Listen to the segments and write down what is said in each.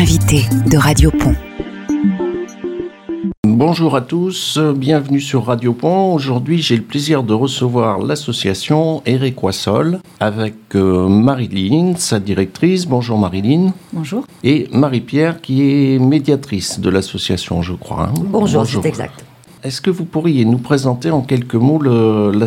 L'invité de Radio Pont. Bonjour à tous, bienvenue sur Radio Pont. Aujourd'hui, j'ai le plaisir de recevoir l'association Erequasol avec Marilyn, sa directrice. Bonjour Marilyn. Bonjour. Et Marie-Pierre qui est médiatrice de l'association, je crois. Bonjour, c'est exact. Est-ce que vous pourriez nous présenter en quelques mots l'association ?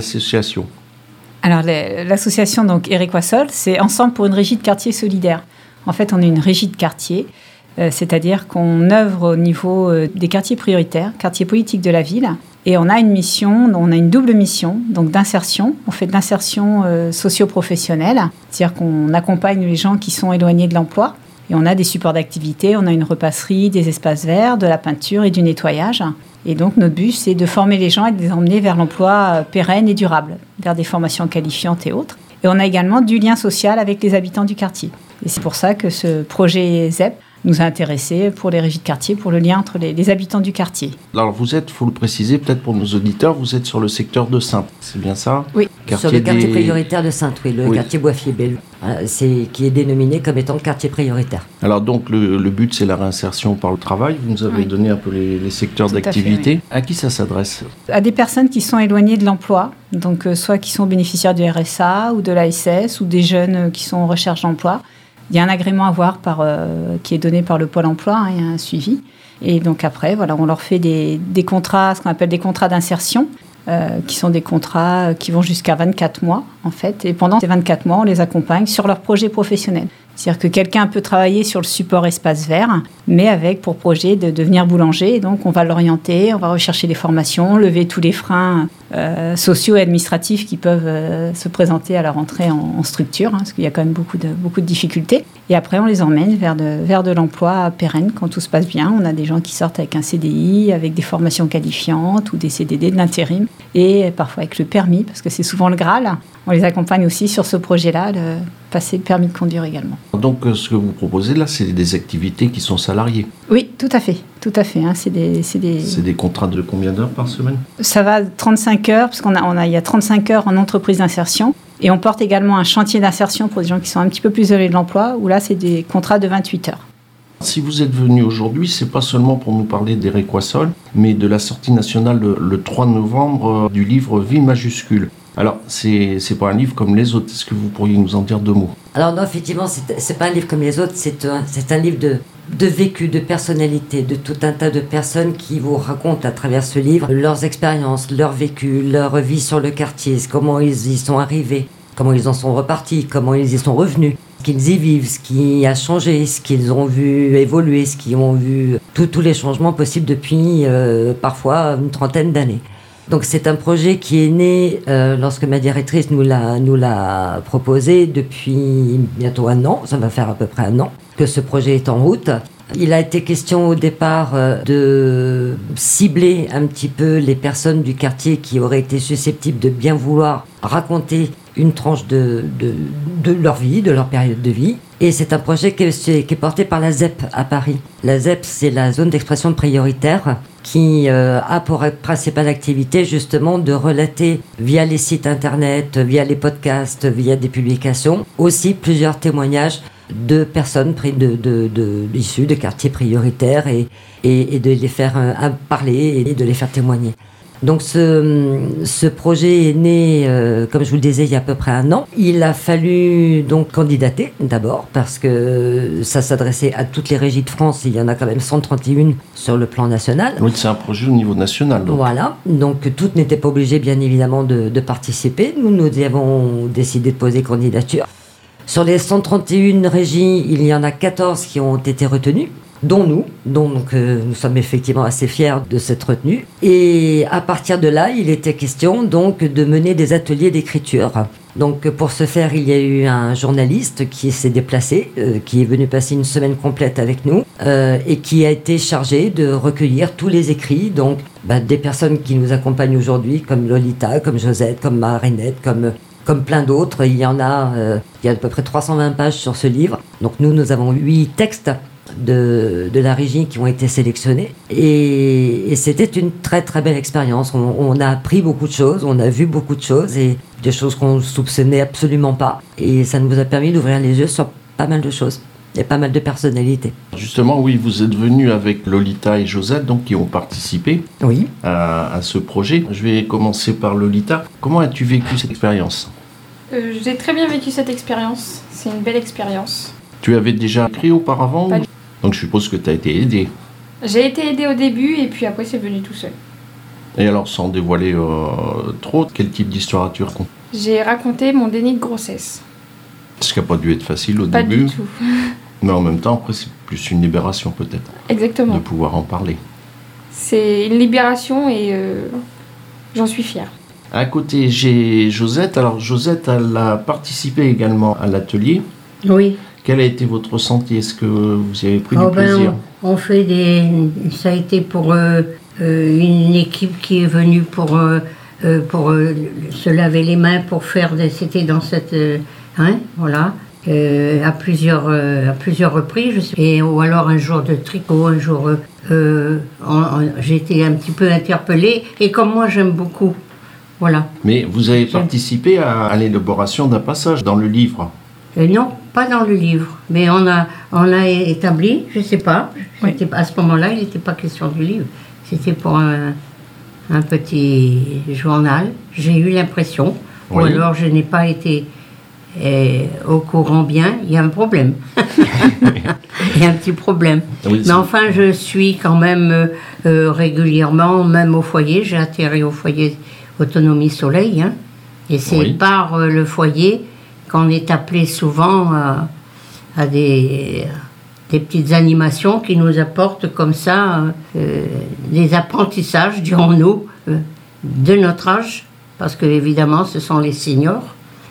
Alors, l'association donc Erequasol, c'est Ensemble pour une régie de quartier solidaire. En fait, on est une régie de quartier, c'est-à-dire qu'on œuvre au niveau des quartiers prioritaires, quartiers politiques de la ville. Et on a une mission, on a une double mission, donc d'insertion. On fait de l'insertion socio-professionnelle, c'est-à-dire qu'on accompagne les gens qui sont éloignés de l'emploi. Et on a des supports d'activité, on a une repasserie, des espaces verts, de la peinture et du nettoyage. Et donc, notre but, c'est de former les gens et de les emmener vers l'emploi pérenne et durable, vers des formations qualifiantes et autres. Et on a également du lien social avec les habitants du quartier. Et c'est pour ça que ce projet ZEP nous a intéressés pour les régies de quartier, pour le lien entre les habitants du quartier. Alors vous êtes, il faut le préciser peut-être pour nos auditeurs, vous êtes sur le secteur de Saintes, c'est bien ça ? Oui, sur le quartier prioritaire de Saintes, oui, le quartier Boissier-Belle, qui est dénominé comme étant quartier prioritaire. Alors donc le but c'est la réinsertion par le travail, vous nous avez donné un peu les secteurs d'activité. À qui ça s'adresse ? À des personnes qui sont éloignées de l'emploi, donc soit qui sont bénéficiaires du RSA ou de l'ASS ou des jeunes qui sont en recherche d'emploi. Il y a un agrément à voir qui est donné par le Pôle emploi, il y a un suivi. Et donc après, voilà, on leur fait des contrats, ce qu'on appelle des contrats d'insertion, qui sont des contrats qui vont jusqu'à 24 mois, en fait. Et pendant ces 24 mois, on les accompagne sur leur projet professionnel. C'est-à-dire que quelqu'un peut travailler sur le support espace vert, mais avec pour projet de devenir boulanger. Et donc, on va l'orienter, on va rechercher des formations, lever tous les freins sociaux et administratifs qui peuvent se présenter à leur entrée en structure, parce qu'il y a quand même beaucoup de difficultés. Et après, on les emmène vers de l'emploi pérenne quand tout se passe bien. On a des gens qui sortent avec un CDI, avec des formations qualifiantes ou des CDD, de l'intérim, et parfois avec le permis, parce que c'est souvent le Graal. On les accompagne aussi sur ce projet-là, de passer le permis de conduire également. Donc, ce que vous proposez là, c'est des activités qui sont salariées ? Oui, tout à fait. C'est des contrats de combien d'heures par semaine ? Ça va 35 heures, parce il y a 35 heures en entreprise d'insertion. Et on porte également un chantier d'insertion pour des gens qui sont un petit peu plus éloignés de l'emploi, où là, c'est des contrats de 28 heures. Si vous êtes venu aujourd'hui, c'est pas seulement pour nous parler d'Erequasol, mais de la sortie nationale le 3 novembre du livre Vie majuscule. Alors, c'est pas un livre comme les autres. Est-ce que vous pourriez nous en dire deux mots ? Alors non, effectivement, c'est pas un livre comme les autres. C'est un livre de vécu, de personnalité, de tout un tas de personnes qui vous racontent à travers ce livre leurs expériences, leur vécu, leur vie sur le quartier, comment ils y sont arrivés, comment ils en sont repartis, comment ils y sont revenus, ce qu'ils y vivent, ce qui a changé, ce qu'ils ont vu évoluer, ce qu'ils ont vu, tous les changements possibles depuis parfois une trentaine d'années. Donc c'est un projet qui est né lorsque ma directrice nous l'a proposé depuis bientôt un an, ça va faire à peu près un an que ce projet est en route. Il a été question au départ de cibler un petit peu les personnes du quartier qui auraient été susceptibles de bien vouloir raconter une tranche de leur vie, de leur période de vie. Et c'est un projet qui est porté par la ZEP à Paris. La ZEP, c'est la zone d'expression prioritaire qui a pour principale activité justement de relater via les sites internet, via les podcasts, via des publications, aussi plusieurs témoignages de personnes issues de quartiers prioritaires et de les faire parler et de les faire témoigner. Donc ce projet est né, comme je vous le disais, il y a à peu près un an. Il a fallu donc candidater d'abord parce que ça s'adressait à toutes les régies de France. Il y en a quand même 131 sur le plan national. Oui, c'est un projet au niveau national. Donc. Voilà, donc toutes n'étaient pas obligées bien évidemment de participer. Nous avons décidé de poser candidature. Sur les 131 régies, il y en a 14 qui ont été retenues. Dont nous sommes effectivement assez fiers de cette retenue. Et à partir de là, il était question donc de mener des ateliers d'écriture. Donc pour ce faire, il y a eu un journaliste qui s'est déplacé, qui est venu passer une semaine complète avec nous et qui a été chargé de recueillir tous les écrits, donc des personnes qui nous accompagnent aujourd'hui, comme Lolita, comme Josette, comme Marinette, comme plein d'autres. Il y a à peu près 320 pages sur ce livre. Donc nous avons 8 textes de la régie qui ont été sélectionnés et c'était une très très belle expérience. On a appris beaucoup de choses, on a vu beaucoup de choses et des choses qu'on ne soupçonnait absolument pas, et ça nous a permis d'ouvrir les yeux sur pas mal de choses. Il y a pas mal de personnalités. Justement, oui, vous êtes venu avec Lolita et Josette, donc qui ont participé Oui. à ce projet. Je vais commencer par Lolita. Comment as-tu vécu cette expérience ? J'ai très bien vécu cette expérience. C'est une belle expérience. Tu avais déjà écrit auparavant Pas ou... Donc je suppose que tu as été aidée. J'ai été aidée au début et puis après c'est venu tout seul. Et alors, sans dévoiler trop, quel type d'histoire as-tu raconté ? J'ai raconté mon déni de grossesse. Ce qui n'a pas dû être facile au Pas début, du tout. mais en même temps, après, c'est plus une libération peut-être, Exactement. de pouvoir en parler. C'est une libération et j'en suis fière. À côté, j'ai Josette. Alors, Josette, elle a participé également à l'atelier. Oui. Quel a été votre ressenti ? Est-ce que vous y avez pris du plaisir ? On fait ça a été pour une équipe qui est venue pour se laver les mains, pour faire c'était dans cette... voilà. À plusieurs reprises. Je sais, ou alors un jour de tricot, un jour... j'ai été un petit peu interpellée. Et comme moi, j'aime beaucoup. Voilà. Mais vous avez participé à l'élaboration d'un passage dans le livre. Non, pas dans le livre, mais on a établi, je ne sais pas, Oui. à ce moment-là, il n'était pas question du livre, c'était pour un petit journal, j'ai eu l'impression, ou Oui. alors je n'ai pas été au courant bien, il y a un problème. Il y a un petit problème. Oui, Mais enfin, je suis quand même régulièrement, même au foyer, j'ai atterri au foyer Autonomie Soleil, et c'est Oui. par le foyer qu'on est appelé souvent à des petites animations qui nous apportent comme ça des apprentissages, dirons-nous, de notre âge, parce que évidemment ce sont les seniors.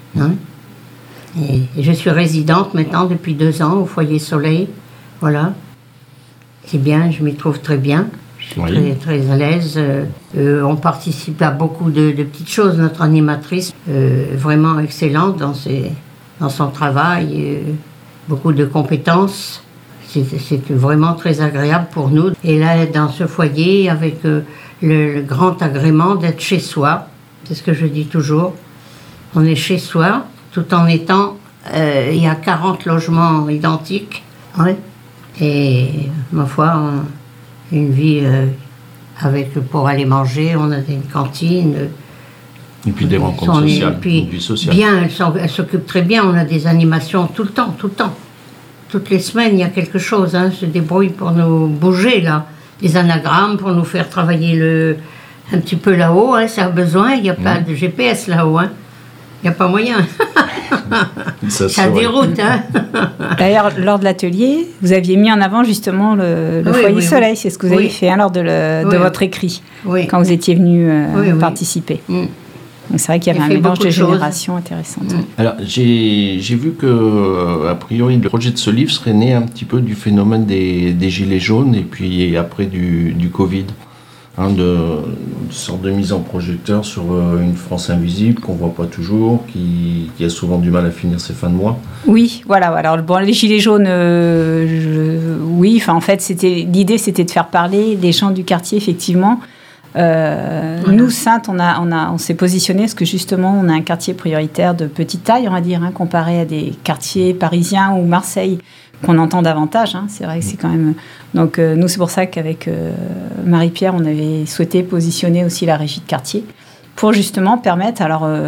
Et je suis résidente maintenant depuis 2 ans au foyer Soleil. Voilà. C'est bien, je m'y trouve très bien. Je suis Oui. très, très à l'aise. On participe à beaucoup de petites choses. Notre animatrice, vraiment excellente dans son travail, beaucoup de compétences. C'est vraiment très agréable pour nous. Et là, dans ce foyer, avec le grand agrément d'être chez soi, c'est ce que je dis toujours, on est chez soi, tout en étant... il y a 40 logements identiques. Ouais. Et ma foi, une vie pour aller manger, on a une cantine. Et puis des rencontres sociales, une vie sociale. Bien, elle s'occupe très bien, on a des animations tout le temps. Toutes les semaines, il y a quelque chose, se débrouille pour nous bouger, là. Des anagrammes pour nous faire travailler un petit peu là-haut, ça a besoin, il n'y a pas de GPS là-haut, il n'y a pas moyen. Ça déroute, D'ailleurs, lors de l'atelier, vous aviez mis en avant justement le foyer Soleil. C'est ce que vous avez fait lors de votre écrit, quand vous étiez venu participer. Donc c'est vrai qu'il y avait un mélange de générations intéressante. Alors, j'ai vu que, a priori, le projet de ce livre serait né un petit peu du phénomène des gilets jaunes et puis après du Covid. Une sorte de mise en projecteur sur une France invisible qu'on ne voit pas toujours, qui a souvent du mal à finir ses fins de mois. Oui, voilà. Alors, les gilets jaunes, oui. En fait, l'idée, c'était de faire parler les gens du quartier, effectivement. Nous, Saintes, on s'est positionné parce que justement, on a un quartier prioritaire de petite taille, on va dire, comparé à des quartiers parisiens ou Marseille qu'on entend davantage. C'est vrai que c'est quand même... Donc, nous, c'est pour ça qu'avec Marie-Pierre, on avait souhaité positionner aussi la régie de quartier pour justement permettre,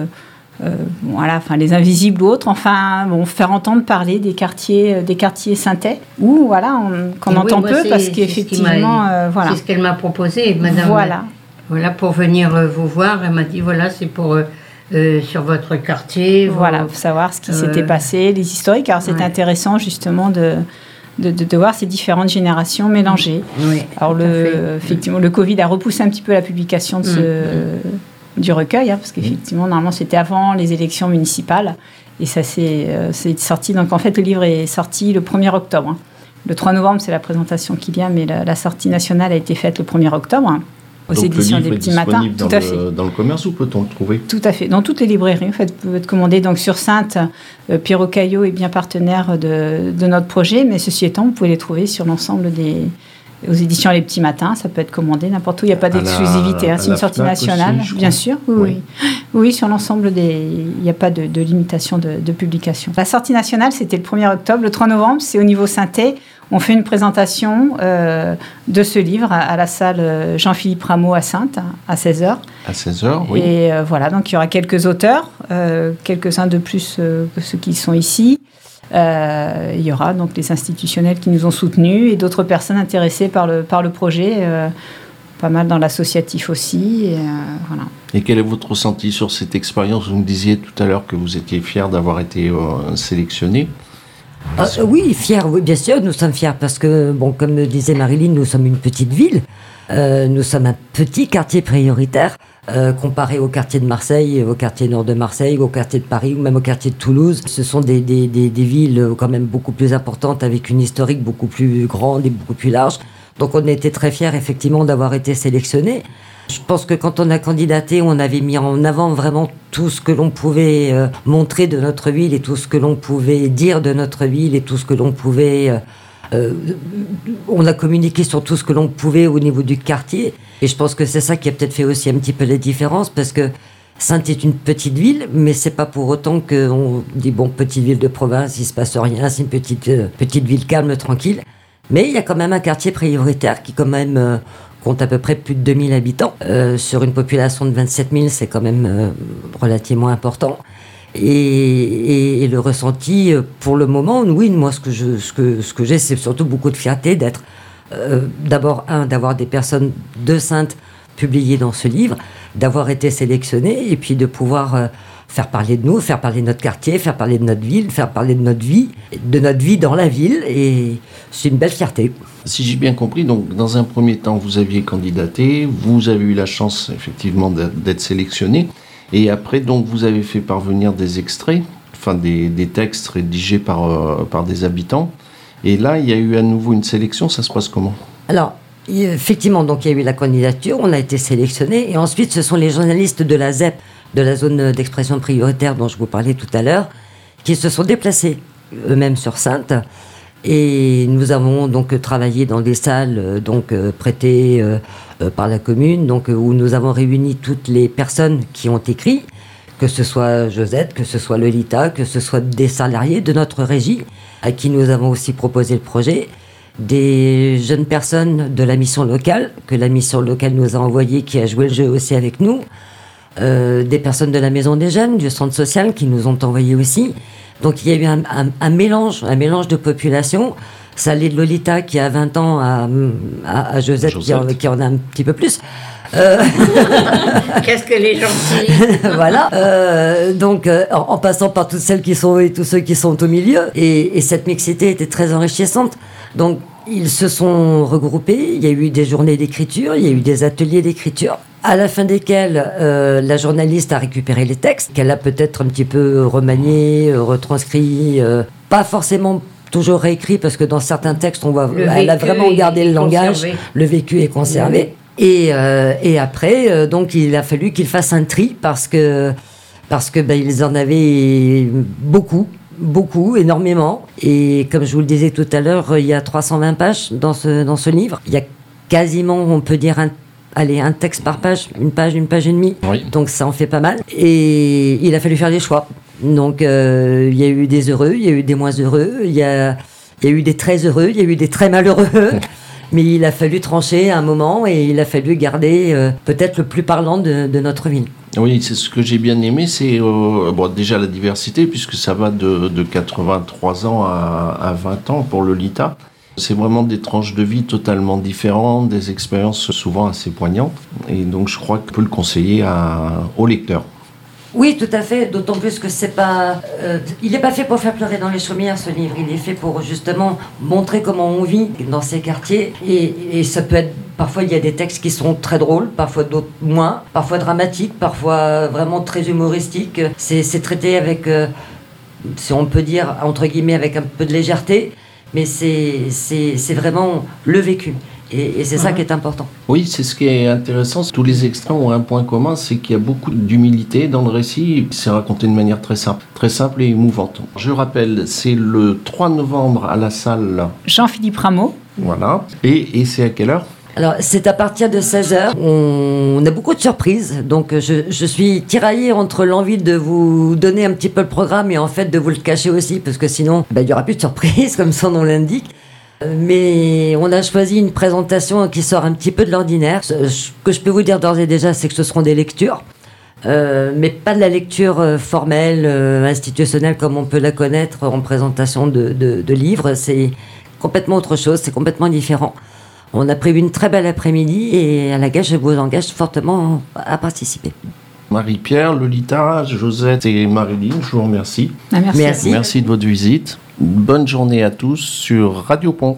les invisibles ou autres, faire entendre parler des quartiers saintais, où, qu'on entend peu parce qu'effectivement, C'est ce qu'elle m'a proposé, madame. Voilà, pour venir vous voir, elle m'a dit, c'est pour... sur votre quartier. Pour savoir ce qui s'était passé, les historiques. Alors, c'est intéressant, justement, de voir ces différentes générations mélangées. Oui, alors, effectivement, le Covid a repoussé un petit peu la publication du recueil, parce qu'effectivement, normalement, c'était avant les élections municipales. Et ça, c'est sorti. Donc, en fait, le livre est sorti le 1er octobre. Le 3 novembre, c'est la présentation qui vient, mais la sortie nationale a été faite le 1er octobre. Aux donc éditions des Petits Matins. Tout à fait. Dans le commerce, où peut-on le trouver ? Tout à fait. Dans toutes les librairies, en fait, vous pouvez le commander. Donc sur Saintes, Pierrot Caillot est bien partenaire de notre projet, mais ceci étant, vous pouvez les trouver sur l'ensemble aux éditions Les Petits Matins. Ça peut être commandé n'importe où. Il n'y a pas d'exclusivité. C'est une sortie nationale, aussi, bien sûr. Oui, sur l'ensemble il n'y a pas de limitation de publication. La sortie nationale, c'était le 1er octobre. Le 3 novembre, c'est au niveau synthé. On fait une présentation de ce livre à la salle Jean-Philippe Rameau à Saintes, à 16h. À 16h, oui. Et voilà, donc il y aura quelques auteurs, quelques-uns de plus que ceux qui sont ici. Il y aura donc les institutionnels qui nous ont soutenus et d'autres personnes intéressées par le projet, pas mal dans l'associatif aussi. Voilà. Et quel est votre ressenti sur cette expérience ? Vous me disiez tout à l'heure que vous étiez fier d'avoir été sélectionné. Oui, fiers, oui, bien sûr, nous sommes fiers parce que, bon, comme disait Marilyn, nous sommes une petite ville, nous sommes un petit quartier prioritaire comparé au quartier de Marseille, au quartier nord de Marseille, au quartier de Paris ou même au quartier de Toulouse. Ce sont des villes quand même beaucoup plus importantes avec une historique beaucoup plus grande et beaucoup plus large. Donc on était très fiers effectivement d'avoir été sélectionnés. Je pense que quand on a candidaté, on avait mis en avant vraiment tout ce que l'on pouvait montrer de notre ville et tout ce que l'on pouvait dire de notre ville et tout ce que l'on pouvait... on a communiqué sur tout ce que l'on pouvait au niveau du quartier. Et je pense que c'est ça qui a peut-être fait aussi un petit peu la différence parce que Saintes est une petite ville, mais c'est pas pour autant qu'on dit bon, petite ville de province, il se passe rien, c'est une petite ville calme, tranquille. Mais il y a quand même un quartier prioritaire qui quand même... compte à peu près plus de 2000 habitants. Sur une population de 27 000, c'est quand même relativement important. Et le ressenti, pour le moment, oui, moi, ce que j'ai, c'est surtout beaucoup de fierté d'être, d'abord, d'avoir des personnes de Saintes publiées dans ce livre, d'avoir été sélectionnées, et puis de pouvoir faire parler de nous, faire parler de notre quartier, faire parler de notre ville, faire parler de notre vie dans la ville, et c'est une belle fierté. Si j'ai bien compris, donc dans un premier temps, vous aviez candidaté, vous avez eu la chance effectivement d'être sélectionné, et après donc vous avez fait parvenir des extraits, enfin des textes rédigés par des habitants, et là il y a eu à nouveau une sélection. Ça se passe comment ? Alors effectivement, donc il y a eu la candidature, on a été sélectionné, et ensuite ce sont les journalistes de la ZEP, de la zone d'expression prioritaire dont je vous parlais tout à l'heure, qui se sont déplacés eux-mêmes sur Saintes. Et nous avons donc travaillé dans des salles prêtées par la commune, où nous avons réuni toutes les personnes qui ont écrit, que ce soit Josette, que ce soit Lolita, que ce soit des salariés de notre régie, à qui nous avons aussi proposé le projet, des jeunes personnes de la mission locale, que la mission locale nous a envoyées, qui a joué le jeu aussi avec nous, des personnes de la Maison des Jeunes, du centre social, qui nous ont envoyé aussi. Donc il y a eu un mélange de population. Ça allait de Lolita qui a 20 ans à Josette. Qui en a un petit peu plus. Qu'est-ce que les gens disent. Voilà. En passant par toutes celles qui sont et tous ceux qui sont au milieu. Et cette mixité était très enrichissante. Donc ils se sont regroupés. Il y a eu des journées d'écriture, il y a eu des ateliers d'écriture, à la fin desquels la journaliste a récupéré les textes, qu'elle a peut-être un petit peu remaniés, retranscrits, pas forcément toujours réécrits, parce que dans certains textes, elle a vraiment gardé le langage, le vécu est conservé. Et après, donc, il a fallu qu'il fasse un tri, parce que ils en avaient beaucoup, énormément. Et comme je vous le disais tout à l'heure, il y a 320 pages dans ce livre. Il y a quasiment, on peut dire, un texte par page, une page et demie. Oui. Donc ça en fait pas mal. Et il a fallu faire des choix. Donc il y a eu des heureux, il y a eu des moins heureux, il y a eu des très heureux, il y a eu des très malheureux. Mais il a fallu trancher à un moment et il a fallu garder peut-être le plus parlant de notre ville. Oui, c'est ce que j'ai bien aimé, c'est déjà la diversité, puisque ça va de 83 ans à 20 ans pour Lolita. C'est vraiment des tranches de vie totalement différentes, des expériences souvent assez poignantes. Et donc je crois qu'on peut le conseiller aux lecteurs. Oui, tout à fait, d'autant plus que c'est pas... il n'est pas fait pour faire pleurer dans les chaumières, ce livre. Il est fait pour justement montrer comment on vit dans ces quartiers. Et ça peut être... Parfois, il y a des textes qui sont très drôles, parfois d'autres moins, parfois dramatiques, parfois vraiment très humoristiques. C'est traité avec, si on peut dire, entre guillemets, avec un peu de légèreté, mais c'est vraiment le vécu. Et c'est ça qui est important. Oui, c'est ce qui est intéressant. Tous les extraits ont un point commun, c'est qu'il y a beaucoup d'humilité dans le récit. C'est raconté de manière très simple et émouvante. Je rappelle, c'est le 3 novembre à la salle Jean-Philippe Rameau Voilà. Et c'est à quelle heure ? Alors, c'est à partir de 16h. On a beaucoup de surprises. Donc, je suis tiraillée entre l'envie de vous donner un petit peu le programme et en fait de vous le cacher aussi, parce que sinon, il n'y aura plus de surprises, comme son nom l'indique. Mais on a choisi une présentation qui sort un petit peu de l'ordinaire. Ce que je peux vous dire d'ores et déjà, c'est que ce seront des lectures. Mais pas de la lecture formelle, institutionnelle, comme on peut la connaître en présentation de livres. C'est complètement autre chose, c'est complètement différent. On a prévu une très belle après-midi et à laquelle je vous engage fortement à participer. Marie-Pierre, Lolita, Josette et Marilyn, je vous remercie. Merci. Merci. Merci de votre visite. Bonne journée à tous sur Radio Pont.